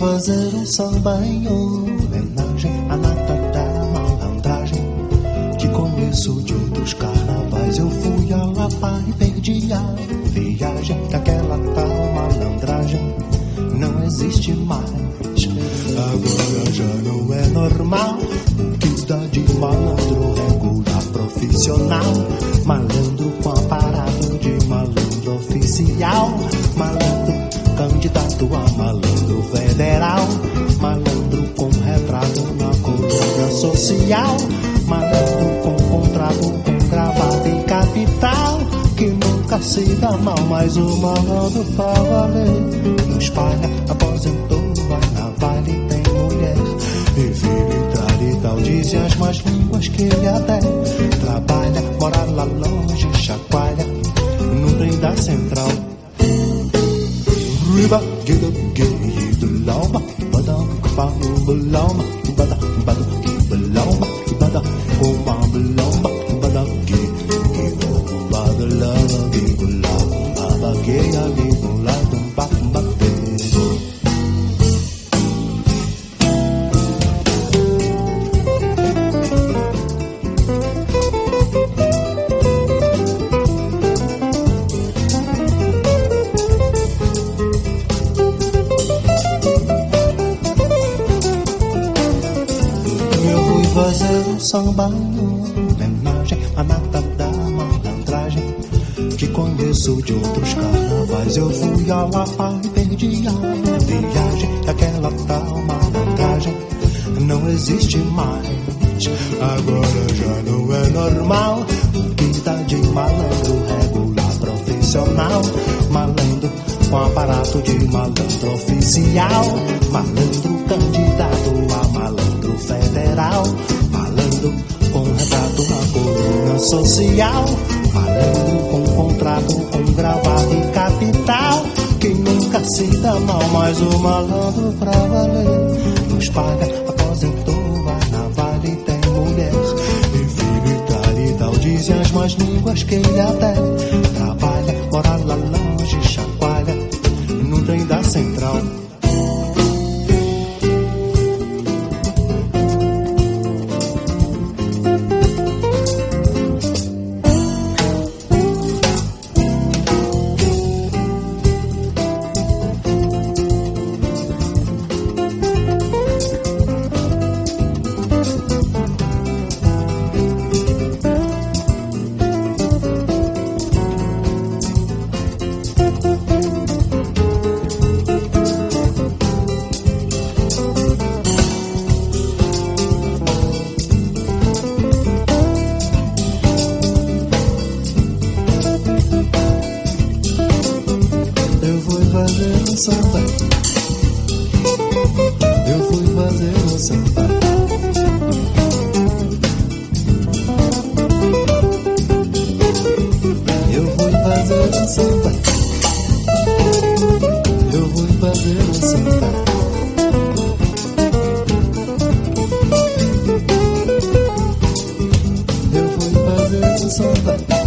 fazer um samba em homenagem à nata da malandragem. Que conheço de outros carnavais, eu fui a Lapa e perdi a viagem. Aquela tal malandragem não existe mais. Agora já não é normal que dá de malandro regular profissional. Malandro com aparato de malandro oficial. Malandro candidato a malandro federal. Malandro com retrato na colônia social. Malandro com contrato, com gravata e capital. Que nunca se dá mal, mas o malandro pra valer. Não espalha, aposentou, vai na vale, tem mulher e filho e tal. Dizem as más línguas que ele até trabalha, mora lá longe, chacoalha no trem da central. Riba, giga, giga, loma, badam, loma, bada, bada, loma, bada, uma loma, bada, giga, bada, giga, bada, giga, giga, samba em homenagem à nata da malandragem. Que conheço de outros carnavais, eu fui a Lapa e perdi a viagem. Aquela tal malandragem não existe mais. Agora já não é normal o que dá de malandro regular profissional. Malandro com aparato de malandro oficial. Malandro candidato a malandro federal. Malandro com retrato na coluna social. Malandro com contrato, com gravata e capital. Que nunca se dá mal, mas o malandro pra valer. Nos paga, aposentou, vai na vale, tem mulher e filho e tal. Dizem as más línguas que ele até trabalha, mora lá longe, chacoalha no trem da central. Eu fui fazer um samba. Eu fui fazer um samba. Eu fui fazer um samba. Eu fui fazer um samba.